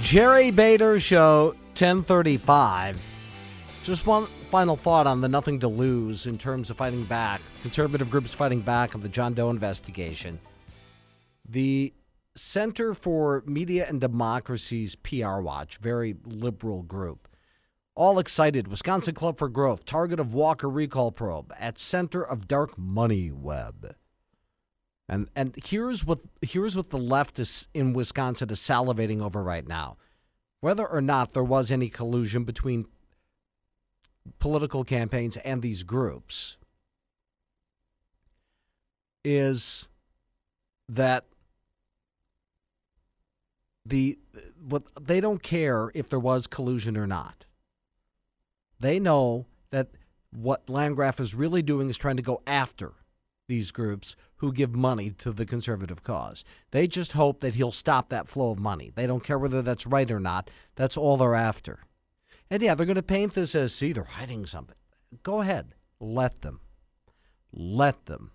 Jerry Bader Show, 1035. Just one final thought on the nothing to lose in terms of fighting back. Conservative groups fighting back on the John Doe investigation. The Center for Media and Democracy's PR Watch, very liberal group, all excited. Wisconsin Club for Growth, target of Walker recall probe at center of dark money web. And here's what the left is in Wisconsin is salivating over right now. Whether or not there was any collusion between political campaigns and these groups is that they don't care if there was collusion or not. They know that what Landgraf is really doing is trying to go after these groups who give money to the conservative cause. They just hope that he'll stop that flow of money. They don't care whether that's right or not. That's all they're after. And yeah, they're going to paint this as, see, they're hiding something. Go ahead. Let them. Let them.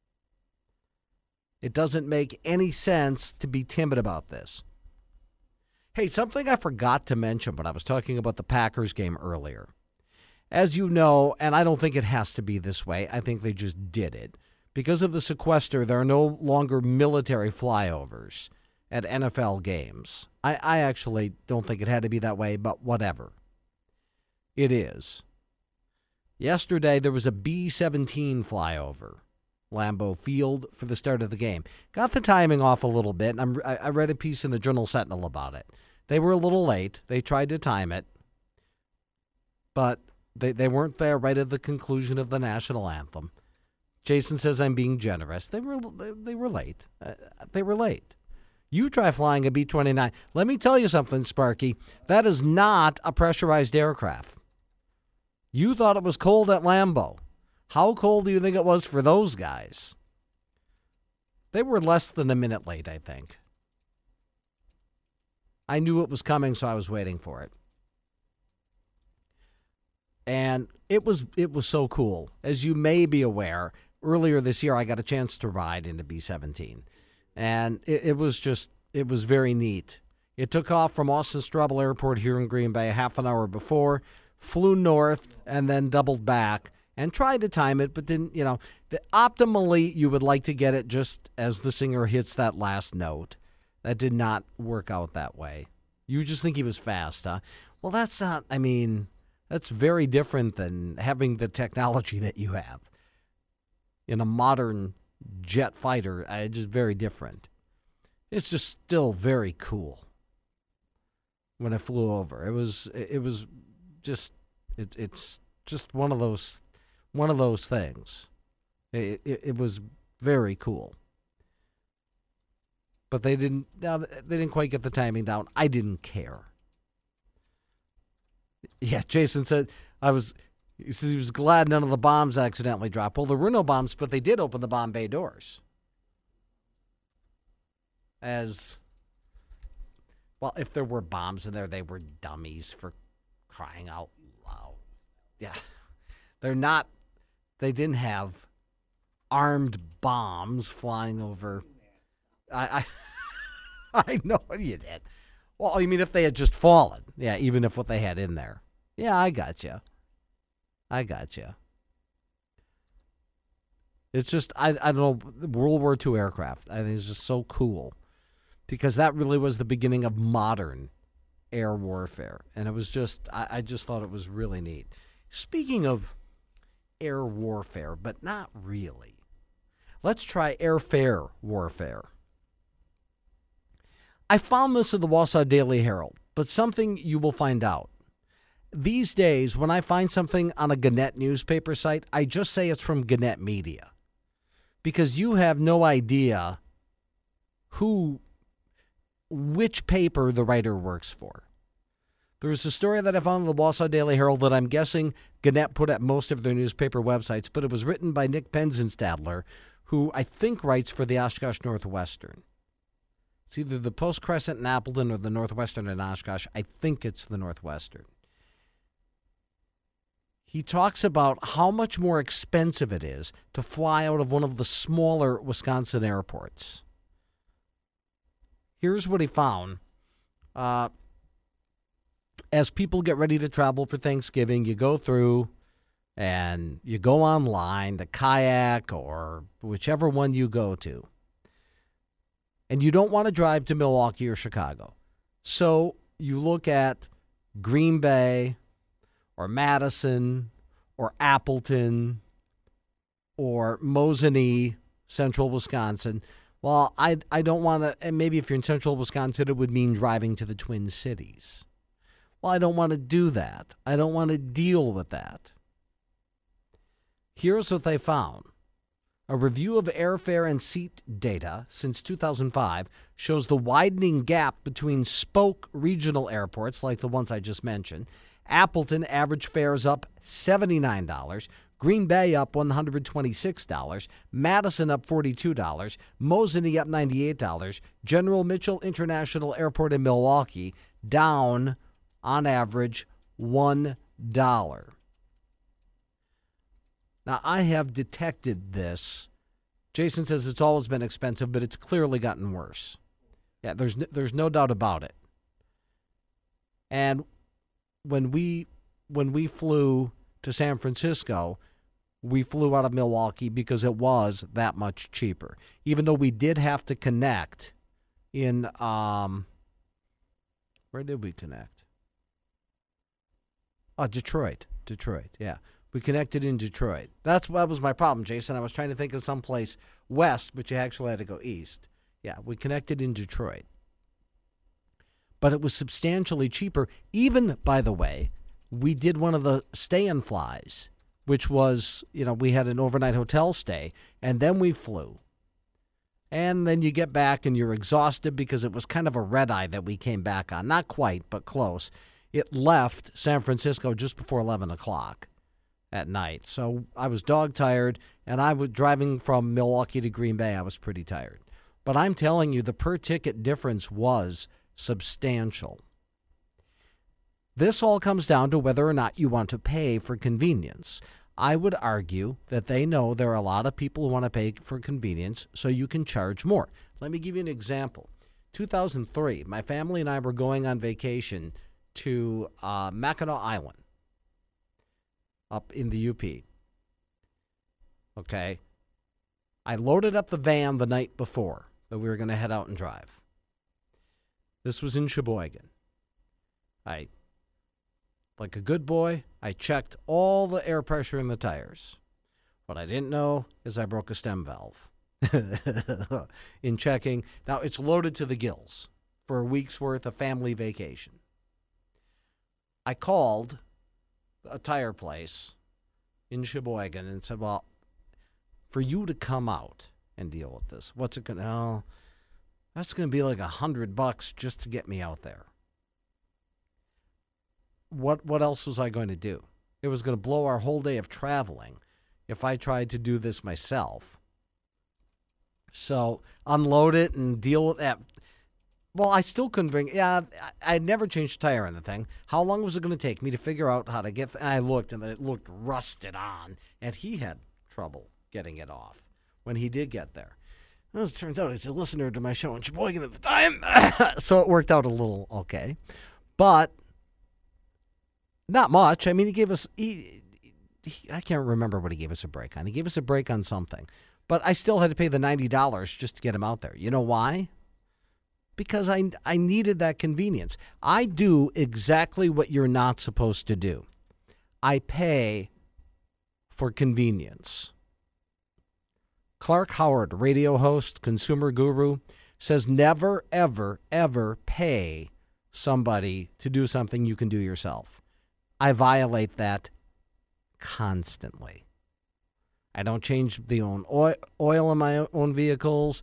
It doesn't make any sense to be timid about this. Hey, something I forgot to mention when I was talking about the Packers game earlier. As you know, and I don't think it has to be this way, I think they just did it. Because of the sequester, there are no longer military flyovers at NFL games. I actually don't think it had to be that way, but whatever. It is. Yesterday, there was a B-17 flyover, Lambeau Field, for the start of the game. Got the timing off a little bit, and I read a piece in the Journal-Sentinel about it. They were a little late. They tried to time it, but they weren't there right at the conclusion of the national anthem. Jason says I'm being generous. They were late. They were late. You try flying a B-29. Let me tell you something, Sparky. That is not a pressurized aircraft. You thought it was cold at Lambeau. How cold do you think it was for those guys? They were less than a minute late, I think. I knew it was coming, so I was waiting for it. And it was so cool. As you may be aware, earlier this year I got a chance to ride in a B-17. And it was very neat. It took off from Austin Straubel Airport here in Green Bay a half an hour before, flew north, and then doubled back and tried to time it, but didn't, optimally you would like to get it just as the singer hits that last note. That did not work out that way. You just think he was fast, huh? Well, that's not, that's very different than having the technology that you have. In a modern jet fighter, just very different. It's just still very cool. When I flew over, it's just one of those things. It was very cool. But they didn't quite get the timing down. I didn't care. Yeah, Jason said he says he was glad none of the bombs accidentally dropped. Well, there were no bombs, but they did open the bomb bay doors. As well, if there were bombs in there, they were dummies, for crying out loud. Yeah. They didn't have armed bombs flying over. I know you did. Well, you mean if they had just fallen? Yeah, even if what they had in there. Yeah, I got you. It's just, I don't know, World War II aircraft. I think it's just so cool because that really was the beginning of modern air warfare. And it was just, I just thought it was really neat. Speaking of air warfare, but not really, let's try airfare warfare. I found this in the Wausau Daily Herald, but something you will find out. These days, when I find something on a Gannett newspaper site, I just say it's from Gannett Media. Because you have no idea which paper the writer works for. There's a story that I found in the Wausau Daily Herald that I'm guessing Gannett put at most of their newspaper websites, but it was written by Nick Penzenstadler, who I think writes for the Oshkosh Northwestern. It's either the Post-Crescent in Appleton or the Northwestern in Oshkosh. I think it's the Northwestern. He talks about how much more expensive it is to fly out of one of the smaller Wisconsin airports. Here's what he found. as people get ready to travel for Thanksgiving, you go through and you go online to Kayak or whichever one you go to. And you don't want to drive to Milwaukee or Chicago. So you look at Green Bay or Madison or Appleton or Mosinee, central Wisconsin. Well, I don't want to, and maybe if you're in central Wisconsin, it would mean driving to the Twin Cities. Well, I don't want to do that. I don't want to deal with that. Here's what they found. A review of airfare and seat data since 2005 shows the widening gap between spoke regional airports, like the ones I just mentioned. Appleton average fares up $79. Green Bay up $126. Madison up $42. Mosinee up $98. General Mitchell International Airport in Milwaukee down, on average, $1. Now, I have detected this. Jason says it's always been expensive, but it's clearly gotten worse. Yeah, there's no doubt about it. And when we flew to San Francisco, we flew out of Milwaukee because it was that much cheaper. Even though we did have to connect in where did we connect? Oh, Detroit, yeah. We connected in Detroit. That was my problem, Jason. I was trying to think of someplace west, but you actually had to go east. Yeah, we connected in Detroit. But it was substantially cheaper. Even, by the way, we did one of the stay-in flies, which was, we had an overnight hotel stay, and then we flew. And then you get back and you're exhausted because it was kind of a red-eye that we came back on. Not quite, but close. It left San Francisco just before 11 o'clock. At night. So I was dog tired, and I was driving from Milwaukee to Green Bay. I was pretty tired. But I'm telling you, the per ticket difference was substantial. This all comes down to whether or not you want to pay for convenience. I would argue that they know there are a lot of people who want to pay for convenience, so you can charge more. Let me give you an example. 2003, my family and I were going on vacation to Mackinac Island, up in the UP. Okay. I loaded up the van the night before that we were going to head out and drive. This was in Sheboygan. Like a good boy, I checked all the air pressure in the tires. What I didn't know is I broke a stem valve in checking. Now, it's loaded to the gills for a week's worth of family vacation. I called a tire place in Sheboygan and said, well, for you to come out and deal with this, what's it going to, that's going to be like $100 just to get me out there. What else was I going to do? It was going to blow our whole day of traveling if I tried to do this myself. So unload it and deal with that. Well, I still couldn't bring. Yeah, I never changed the tire on the thing. How long was it going to take me to figure out how to get? And I looked, and it looked rusted on, and he had trouble getting it off when he did get there. Well, as it turns out, he's a listener to my show in Sheboygan at the time, so it worked out a little okay, but not much. I mean, he gave us. I can't remember what he gave us a break on. He gave us a break on something, but I still had to pay the $90 just to get him out there. You know why? Because I needed that convenience. I do exactly what you're not supposed to do. I pay for convenience. Clark Howard, radio host, consumer guru, says never, ever, ever pay somebody to do something you can do yourself. I violate that constantly. I don't change the own oil in my own vehicles.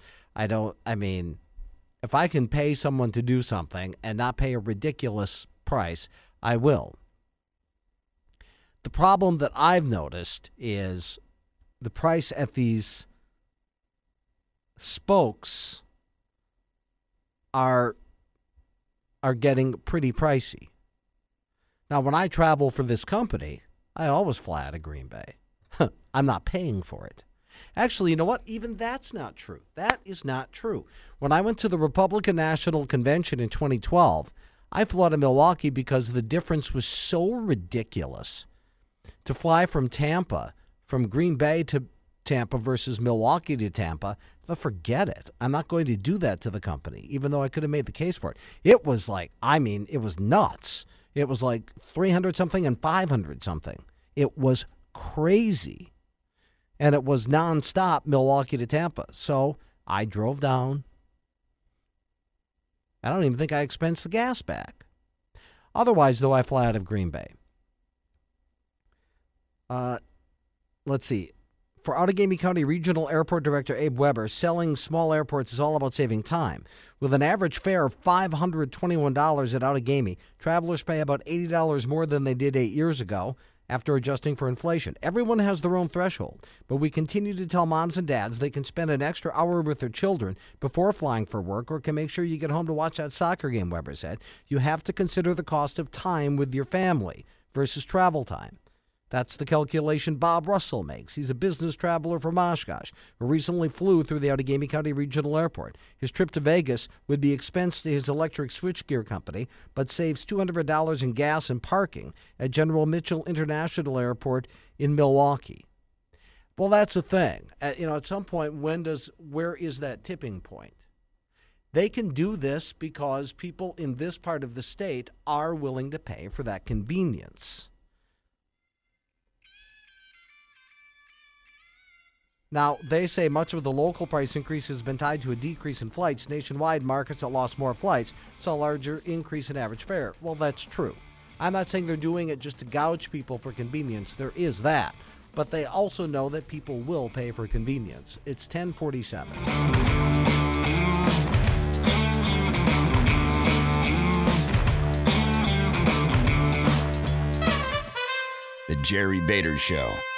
If I can pay someone to do something and not pay a ridiculous price, I will. The problem that I've noticed is the price at these spokes are getting pretty pricey. Now, when I travel for this company, I always fly out of Green Bay. I'm not paying for it. Actually, you know what? Even that's not true. That is not true. When I went to the Republican National Convention in 2012, I flew out of Milwaukee because the difference was so ridiculous. To fly from Tampa, from Green Bay to Tampa versus Milwaukee to Tampa, but forget it. I'm not going to do that to the company, even though I could have made the case for it. It was like, it was nuts. It was like 300-something and 500-something. It was crazy. And it was nonstop Milwaukee to Tampa. So I drove down. I don't even think I expensed the gas back. Otherwise, though, I fly out of Green Bay. Let's see. For Outagamie County Regional Airport Director Abe Weber, selling small airports is all about saving time. With an average fare of $521 at Outagamie, travelers pay about $80 more than they did 8 years ago after adjusting for inflation. Everyone has their own threshold, but we continue to tell moms and dads they can spend an extra hour with their children before flying for work or can make sure you get home to watch that soccer game, Weber said. You have to consider the cost of time with your family versus travel time. That's the calculation Bob Russell makes. He's a business traveler from Oshkosh who recently flew through the Outagamie County Regional Airport. His trip to Vegas would be expensed to his electric switchgear company, but saves $200 in gas and parking at General Mitchell International Airport in Milwaukee. Well, that's the thing. At some point, where is that tipping point? They can do this because people in this part of the state are willing to pay for that convenience. Now, they say much of the local price increase has been tied to a decrease in flights. Nationwide, markets that lost more flights saw a larger increase in average fare. Well, that's true. I'm not saying they're doing it just to gouge people for convenience. There is that. But they also know that people will pay for convenience. It's 10:47. The Jerry Bader Show.